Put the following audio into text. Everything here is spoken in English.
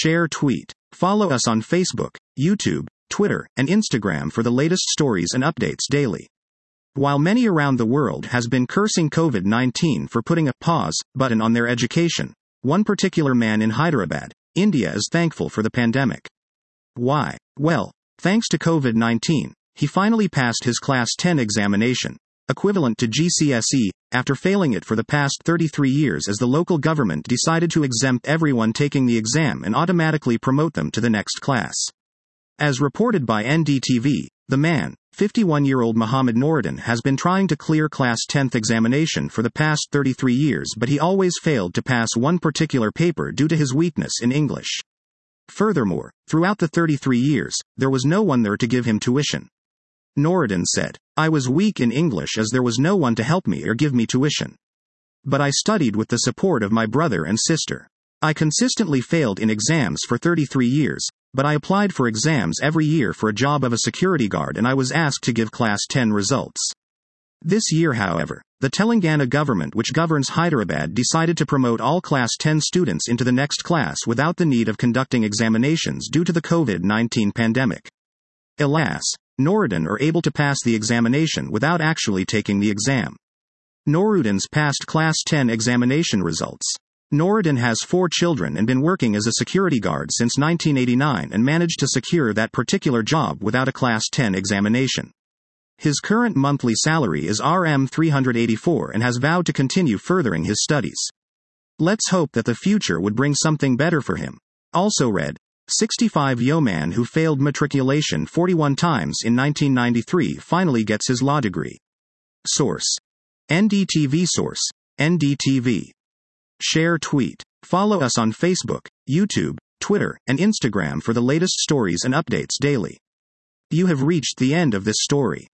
share, tweet. Follow us on Facebook, YouTube, Twitter, and Instagram for the latest stories and updates daily. While many around the world has been cursing COVID-19 for putting a pause button on their education, one particular man in Hyderabad, India is thankful for the pandemic. Why? Well, thanks to COVID-19, he finally passed his Class 10 examination, equivalent to GCSE, after failing it for the past 33 years as the local government decided to exempt everyone taking the exam and automatically promote them to the next class. As reported by NDTV, the man, 51-year-old Muhammad Noruddin, has been trying to clear Class 10th examination for the past 33 years, but he always failed to pass one particular paper due to his weakness in English. Furthermore, throughout the 33 years, there was no one there to give him tuition. Noruddin said, "I was weak in English as there was no one to help me or give me tuition. But I studied with the support of my brother and sister. I consistently failed in exams for 33 years, but I applied for exams every year for a job of a security guard and I was asked to give Class 10 results. This year, however, the Telangana government, which governs Hyderabad, decided to promote all Class 10 students into the next class without the need of conducting examinations due to the COVID-19 pandemic. Alas, Noruddin are able to pass the examination without actually taking the exam." Noruddin's past Class 10 examination results. Noruddin has 4 children and been working as a security guard since 1989 and managed to secure that particular job without a Class 10 examination. His current monthly salary is Rs 384 and has vowed to continue furthering his studies. Let's hope that the future would bring something better for him. Also read, 65-year-old man who failed matriculation 41 times in 1993 finally gets his law degree. Source: NDTV. Source: NDTV. Share, tweet. Follow us on Facebook, YouTube, Twitter, and Instagram for the latest stories and updates daily. You have reached the end of this story.